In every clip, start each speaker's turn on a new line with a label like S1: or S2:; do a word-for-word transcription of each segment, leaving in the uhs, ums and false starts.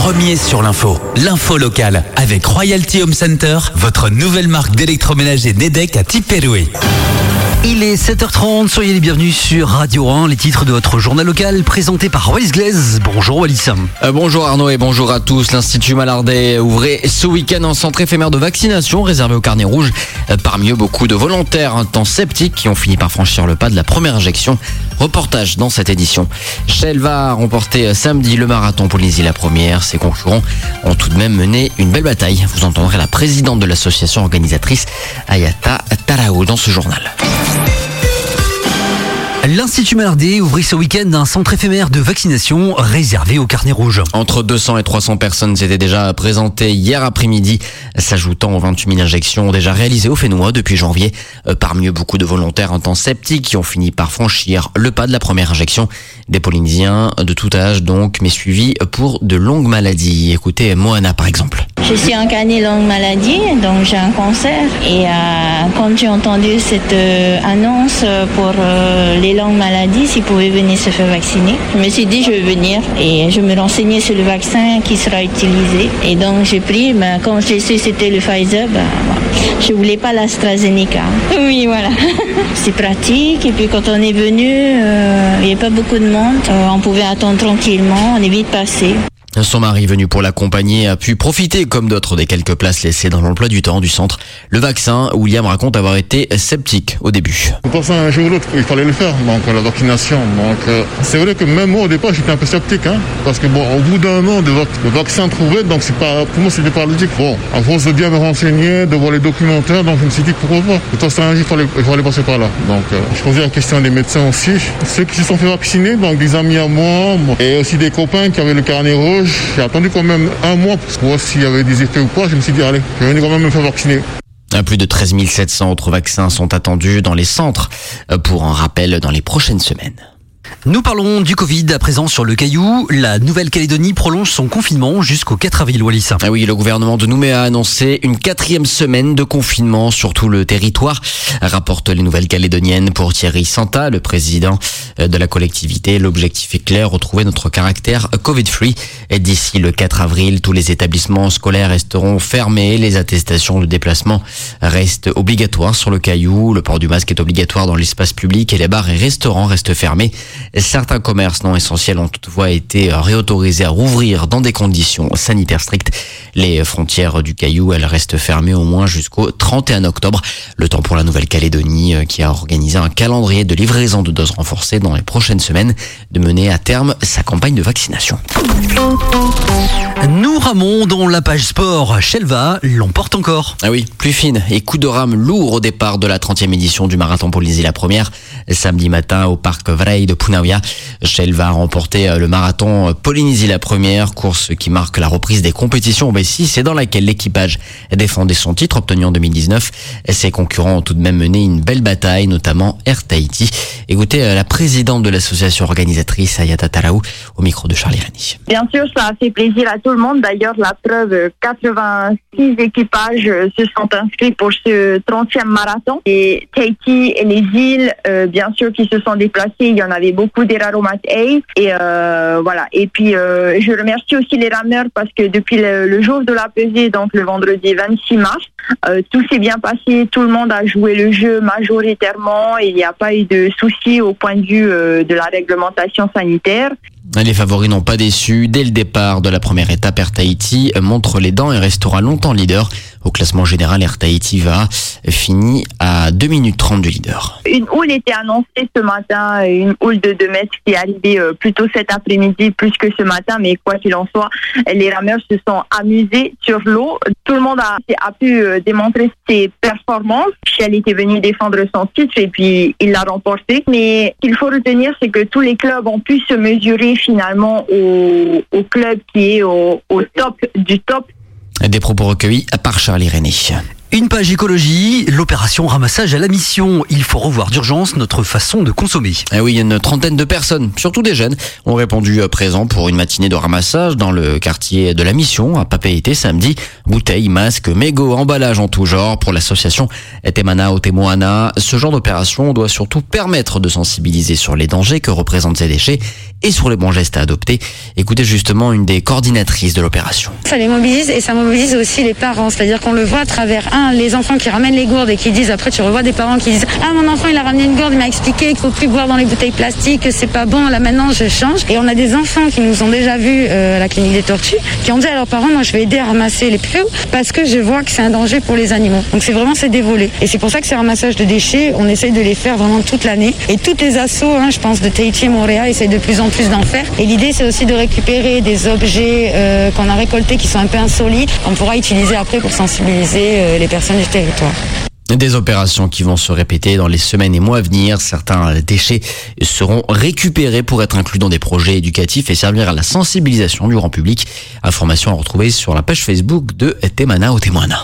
S1: premier sur l'info. L'info locale avec Royalty Home Center, votre nouvelle marque d'électroménager Nedec à Tiperoué.
S2: Il est sept heures trente, soyez les bienvenus sur Radio un, les titres de votre journal local présenté par Wallis Glaise. Bonjour Wallis.
S3: Euh, bonjour Arnaud et bonjour à tous. L'Institut Malardais ouvrait ce week-end un centre éphémère de vaccination réservé aux carnets rouges. Euh, parmi eux, beaucoup de volontaires un temps sceptiques qui ont fini par franchir le pas de la première injection. Reportage dans cette édition. Shell va remporter samedi le marathon Polynésie la première. Ses concurrents ont tout de même mené une belle bataille. Vous entendrez la présidente de l'association organisatrice, Ayata Tarao, dans ce journal.
S2: L'Institut Malardais ouvrit ce week-end un centre éphémère de vaccination réservé aux carnets rouges.
S3: Entre deux cents et trois cents personnes s'étaient déjà présentées hier après-midi, s'ajoutant aux vingt-huit mille injections déjà réalisées au Fénois depuis janvier. Parmi eux, beaucoup de volontaires un temps sceptiques qui ont fini par franchir le pas de la première injection. Des Polynésiens de tout âge donc, mais suivis pour de longues maladies. Écoutez Moana par exemple.
S4: Je suis incarnée longue maladie, donc j'ai un cancer. Et euh, quand j'ai entendu cette euh, annonce pour euh, les longues maladies, s'ils pouvaient venir se faire vacciner, je me suis dit je vais venir et je me renseignais sur le vaccin qui sera utilisé. Et donc j'ai pris, ben, quand j'ai su c'était le Pfizer, ben, je voulais pas l'AstraZeneca. Oui, voilà. C'est pratique et puis quand on est venu, euh, il n'y avait pas beaucoup de monde. Euh, on pouvait attendre tranquillement, on est vite passé.
S3: Son mari venu pour l'accompagner a pu profiter comme d'autres des quelques places laissées dans l'emploi du temps du centre. Le vaccin, William raconte avoir été sceptique au début.
S5: Je pense un jour ou l'autre il fallait le faire, donc la vaccination. Donc euh, c'est vrai que même moi au départ j'étais un peu sceptique, hein, parce que bon au bout d'un an de, vac- de vaccin trouvé, donc c'est pas pour moi c'était pas logique. Bon, à force de bien me renseigner, de voir les documentaires, donc je me suis dit pourquoi pas. De toute façon il fallait, il fallait passer par là. Donc euh, je posais la question des médecins aussi, ceux qui se sont fait vacciner, donc des amis à moi, moi et aussi des copains qui avaient le carnet rouge. J'ai attendu quand même un mois pour voir s'il y avait des effets ou pas. Je me suis dit, allez, je vais venir quand même me faire vacciner.
S3: Plus de treize mille sept cents autres vaccins sont attendus dans les centres pour un rappel dans les prochaines semaines.
S2: Nous parlons du Covid à présent sur le Caillou. La Nouvelle-Calédonie prolonge son confinement jusqu'au quatre avril, Wallis.
S3: Ah oui, le gouvernement de Nouméa a annoncé une quatrième semaine de confinement sur tout le territoire, rapportent les Nouvelles-Calédoniennes. Pour Thierry Santa, le président de la collectivité, l'objectif est clair, retrouver notre caractère Covid-free. Et d'ici le quatre avril, tous les établissements scolaires resteront fermés. Les attestations de déplacement restent obligatoires sur le Caillou. Le port du masque est obligatoire dans l'espace public et les bars et restaurants restent fermés. Certains commerces non essentiels ont toutefois été réautorisés à rouvrir dans des conditions sanitaires strictes. Les frontières du Caillou, elles restent fermées au moins jusqu'au trente et un octobre. Le temps pour la Nouvelle-Calédonie qui a organisé un calendrier de livraison de doses renforcées dans les prochaines semaines de mener à terme sa campagne de vaccination.
S2: Nous ramons dans la page sport. Shelva l'emporte encore.
S3: Ah oui, plus fine et coup de rame lourd au départ de la trentième édition du marathon Polynésie la première. Samedi matin au parc Vrei de Punawia. Shelva a remporté le marathon Polynésie la première, course qui marque la reprise des compétitions au B six et dans laquelle l'équipage défendait son titre obtenu en deux mille dix-neuf. Ses concurrents ont tout de même mené une belle bataille, notamment Air Tahiti. Écoutez la présidente de l'association organisatrice, Ayata Tarao, au micro de Charlie Rennie.
S6: Bien sûr, ça a fait plaisir à tout le monde. D'ailleurs, la preuve, quatre-vingt-six équipages se sont inscrits pour ce trentième marathon. Et Tahiti et les îles, euh, bien sûr, qui se sont déplacés. Il y en avait beaucoup des Raromat A. Et euh, voilà. Et puis, euh, je remercie aussi les rameurs parce que depuis le, le jour de la pesée, donc le vendredi vingt-six mars, euh, tout s'est bien passé. Tout le monde a joué le jeu majoritairement. Il n'y a pas eu de soucis au point de vue euh, de la réglementation sanitaire.
S3: Les favoris n'ont pas déçu. Dès le départ de la première étape, Air Tahiti montre les dents et restera longtemps leader. Au classement général, Air Tahiti va finir à deux minutes trente du leader.
S6: Une houle était annoncée ce matin, une houle de deux mètres qui est arrivée plutôt cet après-midi plus que ce matin, mais quoi qu'il en soit, les rameurs se sont amusés sur l'eau. Tout le monde a, a pu démontrer ses performances. Shell était venu défendre son titre et puis il l'a remporté. Mais ce qu'il faut retenir, c'est que tous les clubs ont pu se mesurer finalement au, au club qui est au, au top du top.
S3: Des propos recueillis par Charlie Rennie.
S2: Une page écologie, l'opération ramassage à la mission. Il faut revoir d'urgence notre façon de consommer.
S3: Eh oui, une trentaine de personnes, surtout des jeunes, ont répondu présent pour une matinée de ramassage dans le quartier de la Mission à Papeete samedi. Bouteilles, masques, mégots, emballages en tout genre. Pour l'association Temana Otemoana, ce genre d'opération doit surtout permettre de sensibiliser sur les dangers que représentent ces déchets et sur les bons gestes à adopter. Écoutez justement une des coordinatrices de l'opération.
S7: Ça les mobilise et ça mobilise aussi les parents. C'est-à-dire qu'on le voit à travers, un, les enfants qui ramènent les gourdes et qui disent, après tu revois des parents qui disent « Ah, mon enfant il a ramené une gourde, il m'a expliqué qu'il faut plus boire dans les bouteilles plastiques, que c'est pas bon, là maintenant je change ». Et on a des enfants qui nous ont déjà vus euh, à la clinique des tortues, qui ont dit à leurs parents « Moi je vais aider à ramasser les pieux parce que je vois que c'est un danger pour les animaux ». Donc c'est vraiment c'est des volets. Et c'est pour ça que ces ramassages de déchets, on essaye de les faire vraiment toute l'année. Et toutes les assos, hein, je pense de Tahiti et Montréal, essayent de plus en plus d'en faire. Et l'idée c'est aussi de récupérer des objets euh, qu'on a récoltés qui sont un peu insolites, qu'on pourra utiliser après pour sensibiliser euh, les personnes du territoire.
S3: Des opérations qui vont se répéter dans les semaines et mois à venir. Certains déchets seront récupérés pour être inclus dans des projets éducatifs et servir à la sensibilisation du grand public. Information à retrouver sur la page Facebook de Temana Otemoana.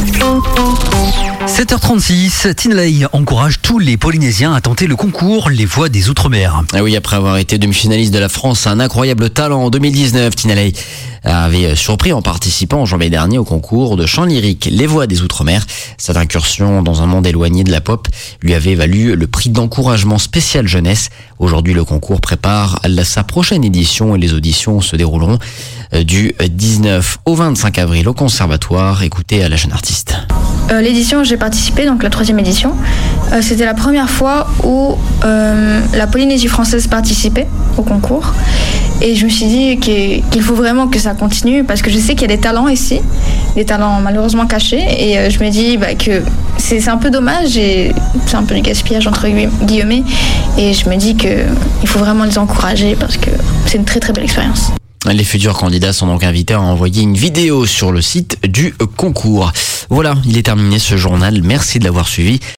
S2: sept heures trente-six, Tinley encourage tous les Polynésiens à tenter le concours Les Voix des Outre-mer.
S3: Ah oui, après avoir été demi-finaliste de la France, un incroyable talent en deux mille dix-neuf, Tinley avait surpris en participant en janvier dernier au concours de chant lyrique Les Voix des Outre-mer. Cette incursion dans un monde éloigné de la pop lui avait valu le prix d'encouragement spécial jeunesse. Aujourd'hui, le concours prépare sa prochaine édition et les auditions se dérouleront du dix-neuf au vingt-cinq avril au Conservatoire. Écoutez à la jeune artiste.
S8: Euh, l'édition où j'ai participé, donc la troisième édition, euh, c'était la première fois où euh, la Polynésie française participait au concours. Et je me suis dit qu'il faut vraiment que ça continue parce que je sais qu'il y a des talents ici, des talents malheureusement cachés. Et euh, je me dis bah, que c'est un peu dommage et c'est un peu du gaspillage entre guillemets. Et je me dis qu'il faut vraiment les encourager parce que c'est une très très belle expérience.
S3: Les futurs candidats sont donc invités à envoyer une vidéo sur le site du concours. Voilà, il est terminé ce journal. Merci de l'avoir suivi.